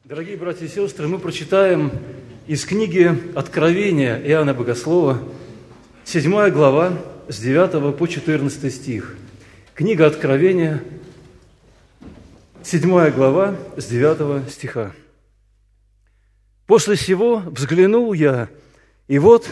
Дорогие братья и сестры, мы прочитаем из книги Откровения Иоанна Богослова, 7 глава, с 9 по 14 стих. Книга Откровения, 7 глава, с 9 стиха. «После сего взглянул я, и вот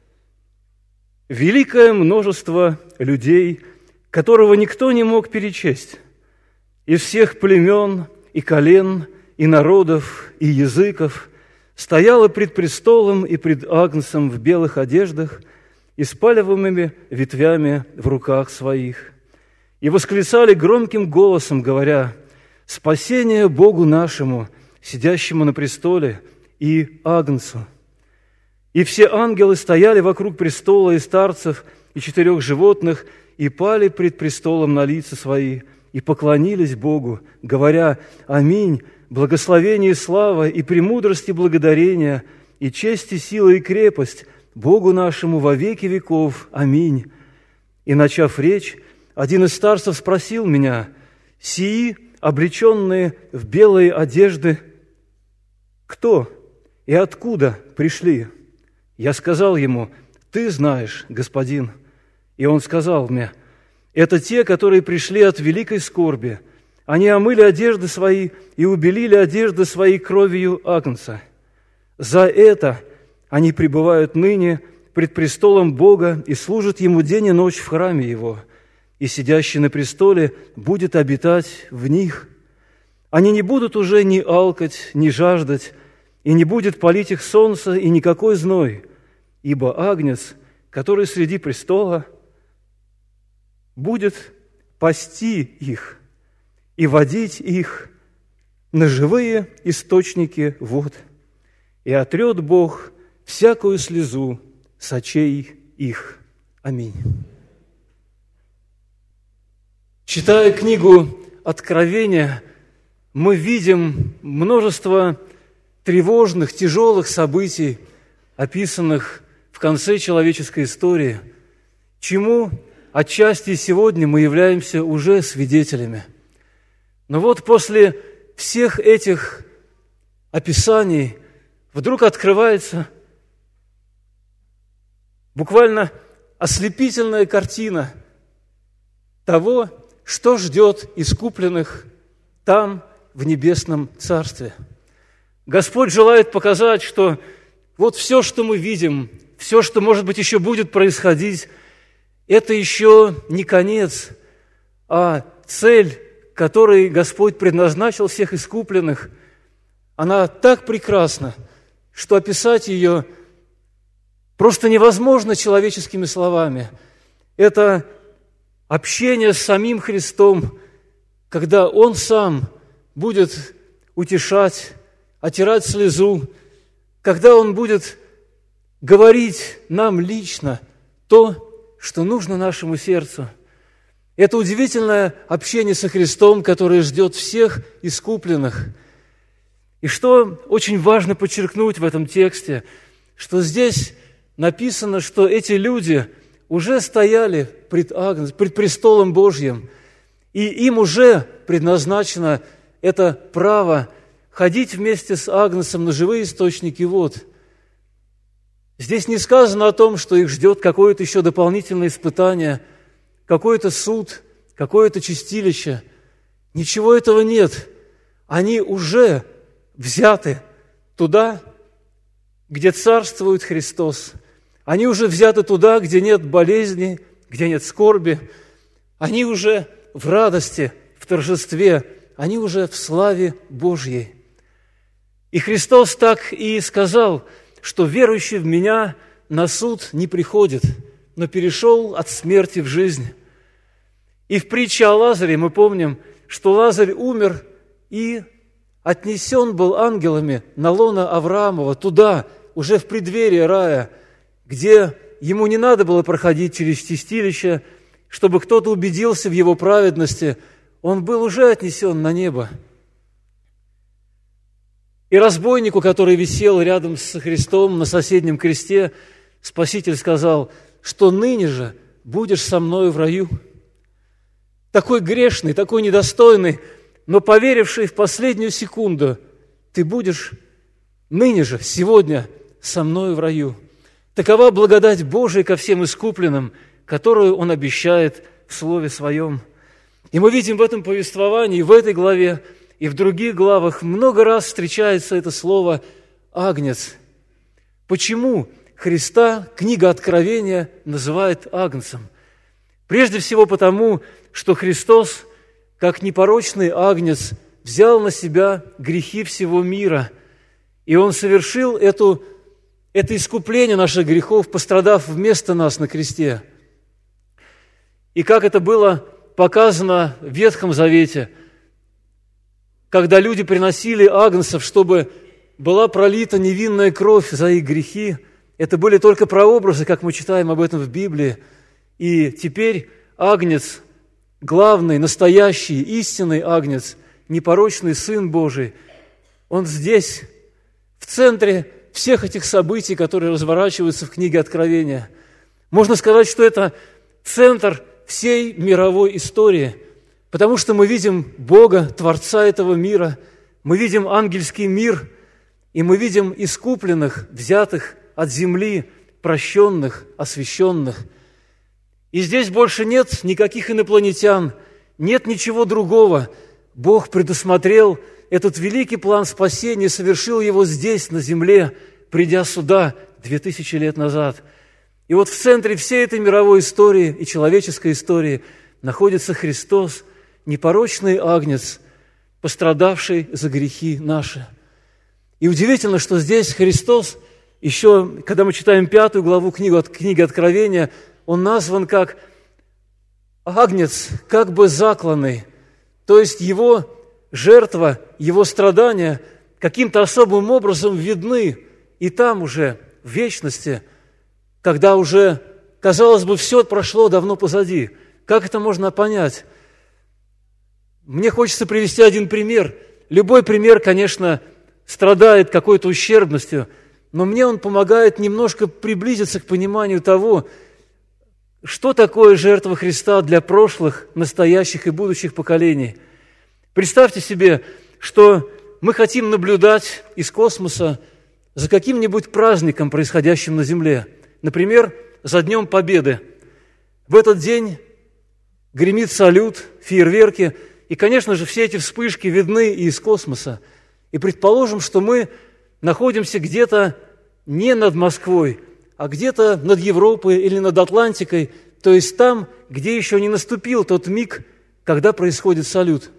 великое множество людей, которого никто не мог перечесть, из всех племен и колен, и народов, и языков, стояло пред престолом и пред Агнцем в белых одеждах и с палевыми ветвями в руках своих, и восклицали громким голосом, говоря: «Спасение Богу нашему, сидящему на престоле, и Агнцу!» И все ангелы стояли вокруг престола и старцев, и 4 животных, и пали пред престолом на лица свои, и поклонились Богу, говоря: «Аминь! Благословение и слава, и премудрость и благодарение, и честь и сила и крепость Богу нашему во веки веков. Аминь». И, начав речь, один из старцев спросил меня: «Сии, облеченные в белые одежды, кто и откуда пришли?» Я сказал ему: «Ты знаешь, господин». И он сказал мне: «Это те, которые пришли от великой скорби. Они омыли одежды свои и убелили одежды свои кровью Агнца. За это они пребывают ныне пред престолом Бога и служат Ему день и ночь в храме Его, и сидящий на престоле будет обитать в них. Они не будут уже ни алкать, ни жаждать, и не будет палить их солнце и никакой зной, ибо Агнец, который среди престола, будет пасти их и водить их на живые источники вод, и отрет Бог всякую слезу с очей их». Аминь. Читая книгу Откровения, мы видим множество тревожных, тяжелых событий, описанных в конце человеческой истории, чему отчасти сегодня мы являемся уже свидетелями. Но вот после всех этих описаний вдруг открывается буквально ослепительная картина того, что ждет искупленных там, в небесном Царстве. Господь желает показать, что вот все, что мы видим, все, что, может быть, еще будет происходить, это еще не конец, а цель, которой Господь предназначил всех искупленных, она так прекрасна, что описать ее просто невозможно человеческими словами. Это общение с самим Христом, когда Он сам будет утешать, отирать слезу, когда Он будет говорить нам лично то, что нужно нашему сердцу. Это удивительное общение со Христом, которое ждет всех искупленных. И что очень важно подчеркнуть в этом тексте, что здесь написано, что эти люди уже стояли пред престолом Божьим, и им уже предназначено это право ходить вместе с Агнцем на живые источники вод. Здесь не сказано о том, что их ждет какое-то еще дополнительное испытание, какой-то суд, какое-то чистилище. Ничего этого нет. Они уже взяты туда, где царствует Христос. Они уже взяты туда, где нет болезни, где нет скорби. Они уже в радости, в торжестве. Они уже в славе Божьей. И Христос так и сказал, что верующий в Меня на суд не приходит, но перешел от смерти в жизнь. И в притче о Лазаре мы помним, что Лазарь умер и отнесен был ангелами на лоно Авраамова туда, уже в преддверии рая, где ему не надо было проходить через чистилище, чтобы кто-то убедился в его праведности. Он был уже отнесен на небо. И разбойнику, который висел рядом с Христом на соседнем кресте, Спаситель сказал, что ныне же будешь со мною в раю. Такой грешный, такой недостойный, но поверивший в последнюю секунду ты будешь ныне же, сегодня со мною в раю. Такова благодать Божия ко всем искупленным, которую Он обещает в Слове Своем. И мы видим в этом повествовании, в этой главе и в других главах много раз встречается это слово «агнец». Почему Христа книга Откровения называет агнцем? Прежде всего потому, что Христос, как непорочный агнец, взял на себя грехи всего мира, и Он совершил это искупление наших грехов, пострадав вместо нас на кресте. И как это было показано в Ветхом Завете, когда люди приносили агнцев, чтобы была пролита невинная кровь за их грехи, это были только прообразы, как мы читаем об этом в Библии. И теперь агнец, главный, настоящий, истинный агнец, непорочный Сын Божий, Он здесь, в центре всех этих событий, которые разворачиваются в книге Откровения. Можно сказать, что это центр всей мировой истории, потому что мы видим Бога, Творца этого мира, мы видим ангельский мир, и мы видим искупленных, взятых от земли, прощенных, освященных. И здесь больше нет никаких инопланетян, нет ничего другого. Бог предусмотрел этот великий план спасения, совершил его здесь, на земле, придя сюда 2000 лет назад. И вот в центре всей этой мировой истории и человеческой истории находится Христос, непорочный агнец, пострадавший за грехи наши. И удивительно, что здесь Христос, еще, когда мы читаем 5 главу книги Откровения, Он назван как агнец, как бы закланный. То есть Его жертва, Его страдания каким-то особым образом видны и там уже, в вечности, когда уже, казалось бы, все прошло давно позади. Как это можно понять? Мне хочется привести один пример. Любой пример, конечно, страдает какой-то ущербностью, но мне он помогает немножко приблизиться к пониманию того, что такое жертва Христа для прошлых, настоящих и будущих поколений. Представьте себе, что мы хотим наблюдать из космоса за каким-нибудь праздником, происходящим на Земле. Например, за Днем Победы. В этот день гремит салют, фейерверки, и, конечно же, все эти вспышки видны и из космоса. И предположим, что мы находимся где-то не над Москвой, а где-то над Европой или над Атлантикой, то есть там, где еще не наступил тот миг, когда происходит салют.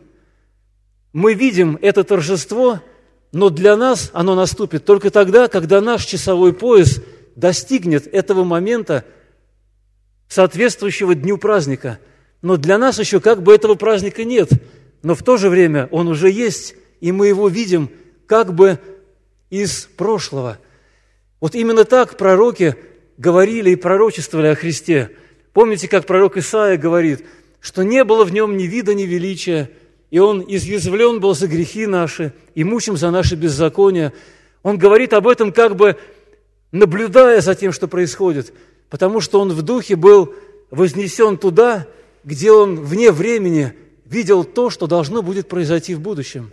Мы видим это торжество, но для нас оно наступит только тогда, когда наш часовой пояс достигнет этого момента, соответствующего дню праздника. Но для нас еще как бы этого праздника нет, но в то же время он уже есть, и мы его видим как бы из прошлого. Вот именно так пророки говорили и пророчествовали о Христе. Помните, как пророк Исаия говорит, что не было в нем ни вида, ни величия, и он изъязвлен был за грехи наши, и мучим за наши беззакония. Он говорит об этом как бы наблюдая за тем, что происходит, потому что он в духе был вознесен туда, где он вне времени видел то, что должно будет произойти в будущем.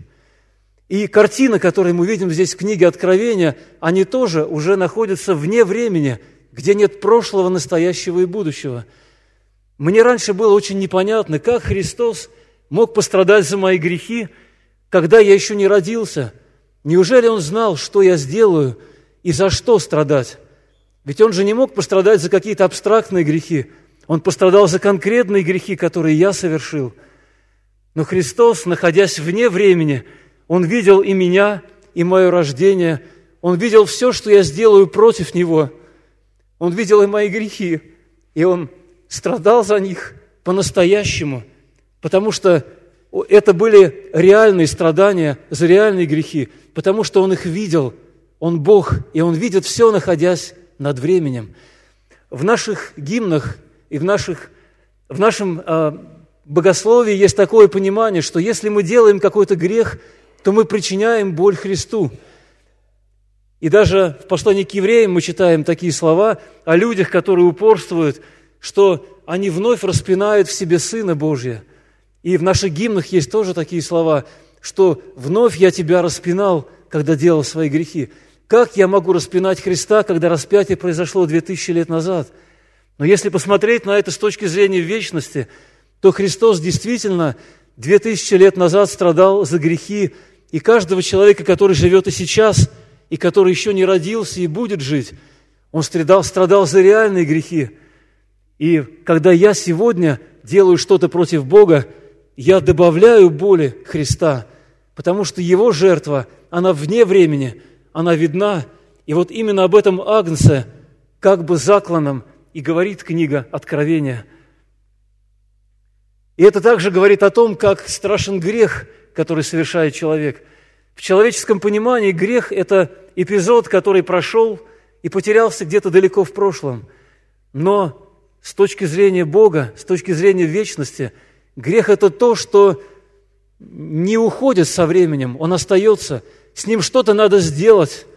И картины, которые мы видим здесь в книге Откровения, они тоже уже находятся вне времени, где нет прошлого, настоящего и будущего. Мне раньше было очень непонятно, как Христос мог пострадать за мои грехи, когда я еще не родился. Неужели Он знал, что я сделаю и за что страдать? Ведь Он же не мог пострадать за какие-то абстрактные грехи. Он пострадал за конкретные грехи, которые я совершил. Но Христос, находясь вне времени, Он видел и меня, и мое рождение. Он видел все, что я сделаю против Него. Он видел и мои грехи, и Он страдал за них по-настоящему, потому что это были реальные страдания за реальные грехи, потому что Он их видел. Он Бог, и Он видит все, находясь над временем. В наших гимнах и в нашем богословии есть такое понимание, что если мы делаем какой-то грех, то мы причиняем боль Христу. И даже в послании к евреям мы читаем такие слова о людях, которые упорствуют, что они вновь распинают в себе Сына Божия. И в наших гимнах есть тоже такие слова, что «вновь я тебя распинал когда делал свои грехи. Как я могу распинать Христа, когда распятие произошло 2000 лет назад? Но если посмотреть на это с точки зрения вечности, то Христос действительно 2000 лет назад страдал за грехи, и каждого человека, который живет и сейчас, и который еще не родился и будет жить, он страдал за реальные грехи. И когда я сегодня делаю что-то против Бога, я добавляю боли Христа, потому что Его жертва, она вне времени, она видна. И вот именно об этом Агнце, как бы закланном, и говорит книга Откровения. И это также говорит о том, как страшен грех, который совершает человек. В человеческом понимании грех – это эпизод, который прошел и потерялся где-то далеко в прошлом. Но с точки зрения Бога, с точки зрения вечности, грех – это то, что не уходит со временем, он остается, с ним что-то надо сделать.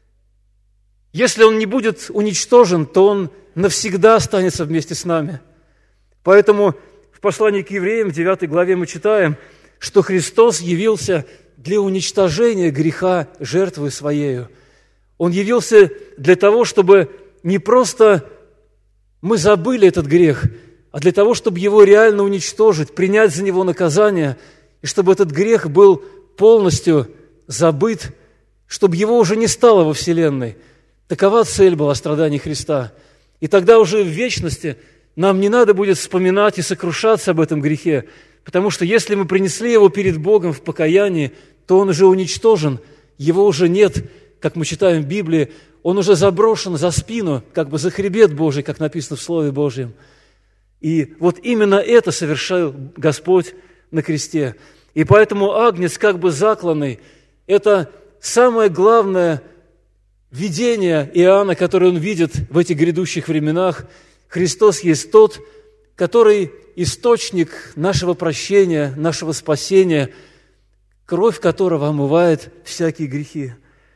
Если он не будет уничтожен, то он навсегда останется вместе с нами. Поэтому в послании к евреям, 9 главе, мы читаем, что Христос явился для уничтожения греха жертвой Своею. Он явился для того, чтобы не просто мы забыли этот грех, а для того, чтобы его реально уничтожить, принять за него наказание, и чтобы этот грех был полностью забыт, чтобы его уже не стало во вселенной. Такова цель была страданий Христа. И тогда уже в вечности нам не надо будет вспоминать и сокрушаться об этом грехе, потому что если мы принесли его перед Богом в покаянии, то он уже уничтожен, его уже нет, как мы читаем в Библии, он уже заброшен за спину, как бы за хребет Божий, как написано в Слове Божьем. И вот именно это совершил Господь на кресте. И поэтому Агнец, как бы закланный, это самое главное видение Иоанна, которое он видит в этих грядущих временах. Христос есть тот, который источник нашего прощения, нашего спасения, кровь которого омывает всякие грехи.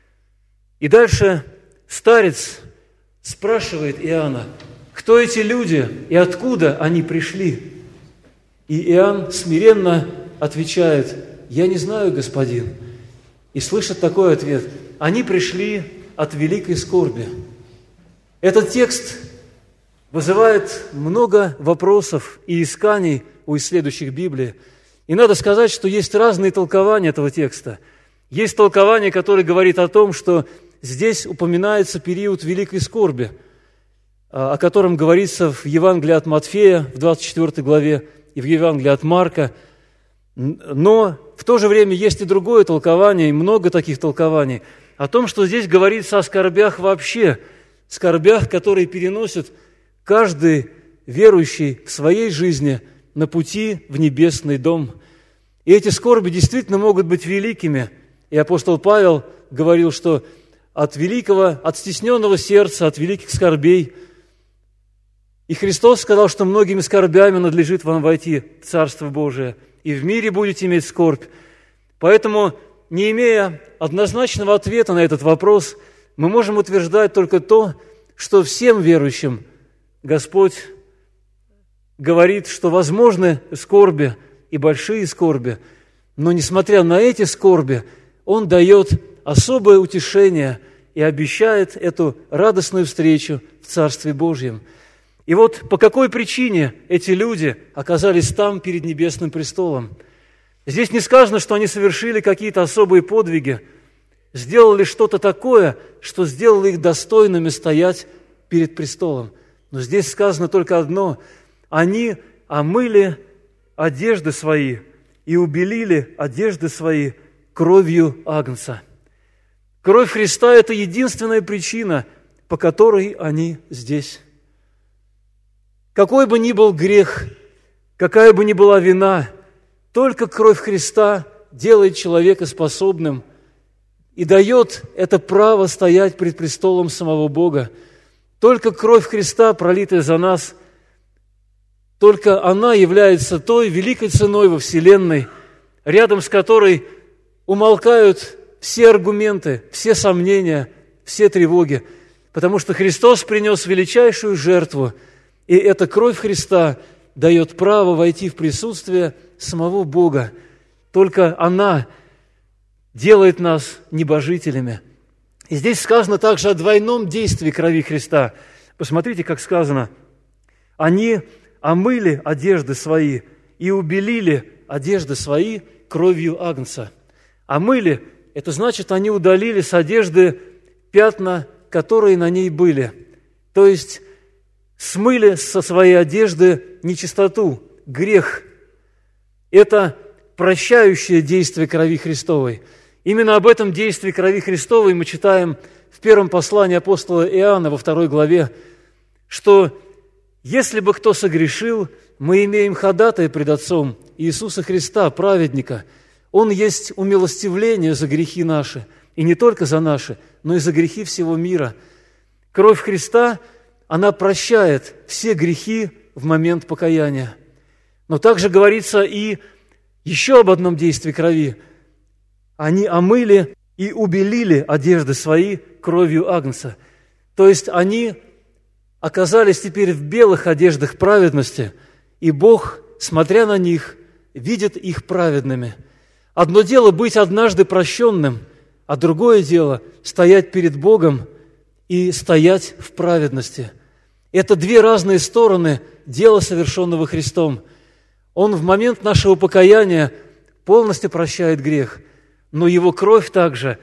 И дальше старец спрашивает Иоанна, кто эти люди и откуда они пришли? И Иоанн смиренно отвечает, я не знаю, господин. И слышит такой ответ, они пришли от великой скорби. Этот текст вызывает много вопросов и исканий у исследующих Библии. И надо сказать, что есть разные толкования этого текста. Есть толкование, которое говорит о том, что здесь упоминается период великой скорби, о котором говорится в Евангелии от Матфея, в 24 главе, и в Евангелии от Марка. Но в то же время есть и другое толкование, и много таких толкований, о том, что здесь говорится о скорбях вообще, скорбях, которые переносит каждый верующий в своей жизни на пути в небесный дом. И эти скорби действительно могут быть великими. И апостол Павел говорил, что от стесненного сердца, от великих скорбей. И Христос сказал, что многими скорбями надлежит вам войти в Царство Божие, и в мире будете иметь скорбь. Поэтому, не имея однозначного ответа на этот вопрос, мы можем утверждать только то, что всем верующим Господь говорит, что возможны скорби и большие скорби, но, несмотря на эти скорби, Он дает особое утешение и обещает эту радостную встречу в Царстве Божьем. И вот по какой причине эти люди оказались там перед небесным престолом. Здесь не сказано, что они совершили какие-то особые подвиги, сделали что-то такое, что сделало их достойными стоять перед престолом. Но здесь сказано только одно: они омыли одежды свои и убелили одежды свои кровью Агнца. Кровь Христа – это единственная причина, по которой они здесь. Какой бы ни был грех, какая бы ни была вина, только кровь Христа делает человека способным и дает это право стоять пред престолом самого Бога. Только кровь Христа, пролитая за нас, только она является той великой ценой во вселенной, рядом с которой умолкают все аргументы, все сомнения, все тревоги, потому что Христос принес величайшую жертву, и эта кровь Христа дает право войти в присутствие самого Бога. Только она делает нас небожителями. И здесь сказано также о двойном действии крови Христа. Посмотрите, как сказано: «Они омыли одежды свои и убелили одежды свои кровью Агнца». Омыли – это значит, они удалили с одежды пятна, которые на ней были. То есть смыли со своей одежды нечистоту, грех. Это прощающее действие крови Христовой. Именно об этом действии крови Христовой мы читаем в первом послании апостола Иоанна во 2 главе, что если бы кто согрешил, мы имеем ходатая пред Отцом Иисуса Христа, праведника. Он есть умилостивление за грехи наши, и не только за наши, но и за грехи всего мира. Кровь Христа, она прощает все грехи в момент покаяния. Но также говорится и еще об одном действии крови. Они омыли и убелили одежды свои кровью Агнца. То есть они оказались теперь в белых одеждах праведности, и Бог, смотря на них, видит их праведными. Одно дело быть однажды прощенным, а другое дело стоять перед Богом и стоять в праведности. Это две разные стороны дела, совершенного Христом. Он в момент нашего покаяния полностью прощает грех, но Его кровь также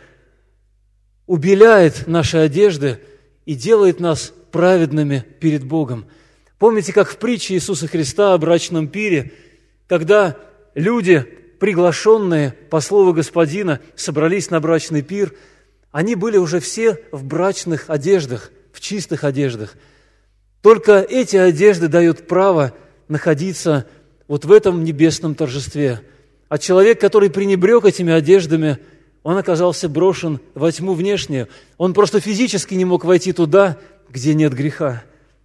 убеляет наши одежды и делает нас праведными перед Богом. Помните, как в притче Иисуса Христа о брачном пире, когда люди, приглашенные по слову Господина, собрались на брачный пир, они были уже все в брачных одеждах, в чистых одеждах. Только эти одежды дают право находиться вот в этом небесном торжестве. А человек, который пренебрег этими одеждами, он оказался брошен во тьму внешнюю. Он просто физически не мог войти туда, где нет греха.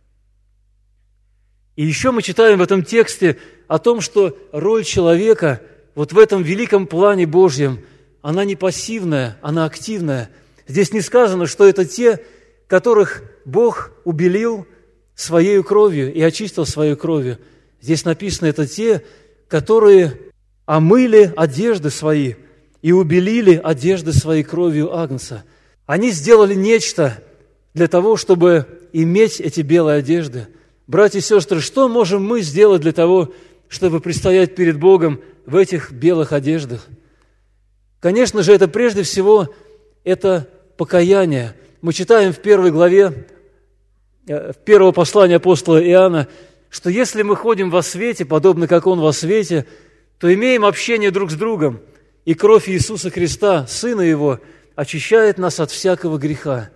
И еще мы читаем в этом тексте о том, что роль человека вот в этом великом плане Божьем, она не пассивная, она активная. Здесь не сказано, что это те, которых Бог убелил Своею кровью и очистил Своей кровью. Здесь написано, это те, которые омыли одежды свои и убелили одежды своей кровью Агнца. Они сделали нечто для того, чтобы иметь эти белые одежды. Братья и сестры, что можем мы сделать для того, чтобы предстоять перед Богом в этих белых одеждах? Конечно же, это прежде всего это покаяние. Мы читаем в 1 главе первого послания апостола Иоанна, что если мы ходим во свете, подобно как Он во свете, то имеем общение друг с другом, и кровь Иисуса Христа, Сына Его, очищает нас от всякого греха.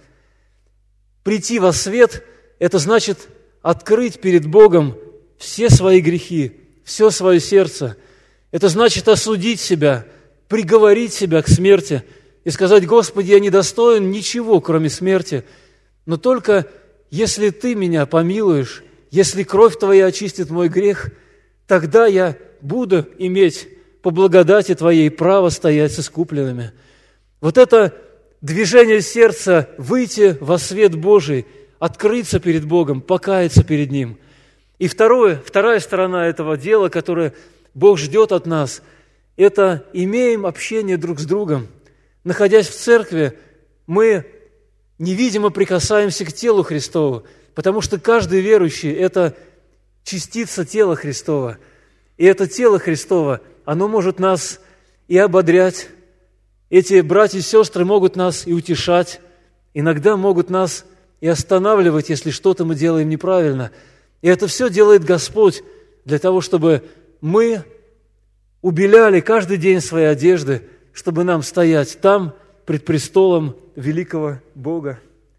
Прийти во свет – это значит открыть перед Богом все свои грехи, все свое сердце. Это значит осудить себя, приговорить себя к смерти и сказать: «Господи, я недостоин ничего, кроме смерти, но только если Ты меня помилуешь, если кровь Твоя очистит мой грех, тогда я буду иметь по благодати Твоей право стоять с искупленными». Вот это движение сердца выйти во свет Божий, открыться перед Богом, покаяться перед Ним. И вторая сторона этого дела, которое Бог ждет от нас, это имеем общение друг с другом. Находясь в церкви, мы невидимо прикасаемся к телу Христову, потому что каждый верующий – это частица тела Христова. И это тело Христово, оно может нас и ободрять. Эти братья и сестры могут нас и утешать, иногда могут нас и останавливать, если что-то мы делаем неправильно. И это все делает Господь для того, чтобы мы убеляли каждый день свои одежды, чтобы нам стоять там, пред престолом великого Бога.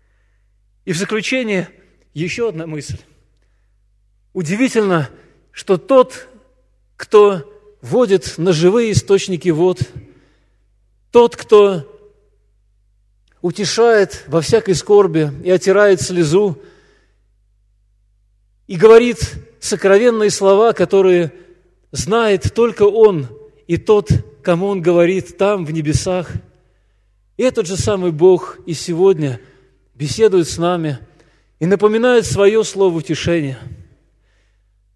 И в заключение еще одна мысль. Удивительно, что тот, кто водит на живые источники вод, тот, кто утешает во всякой скорби и отирает слезу, и говорит сокровенные слова, которые знает только Он и тот, кому Он говорит там, в небесах. И этот же самый Бог и сегодня беседует с нами и напоминает свое слово утешения.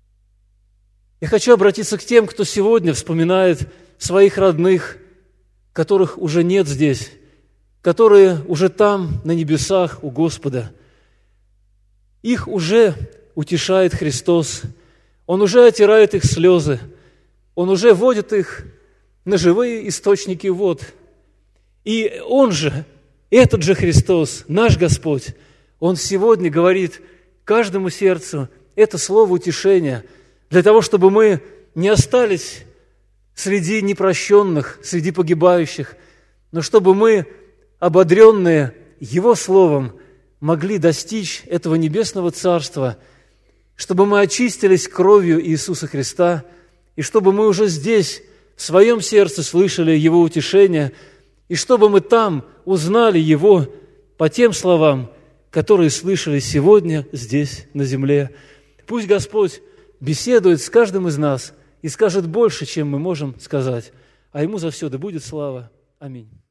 Я хочу обратиться к тем, кто сегодня вспоминает своих родных, которых уже нет здесь, которые уже там, на небесах у Господа. Их уже утешает Христос. Он уже отирает их слезы. Он уже вводит их на живые источники вод. И Он же, этот же Христос, наш Господь, Он сегодня говорит каждому сердцу это слово утешения, для того, чтобы мы не остались среди непрощенных, среди погибающих, но чтобы мы, ободренные Его Словом, могли достичь этого небесного Царства, чтобы мы очистились кровью Иисуса Христа, и чтобы мы уже здесь, в своем сердце, слышали Его утешение, и чтобы мы там узнали Его по тем словам, которые слышали сегодня здесь, на земле. Пусть Господь беседует с каждым из нас и скажет больше, чем мы можем сказать, а Ему за все да будет слава. Аминь.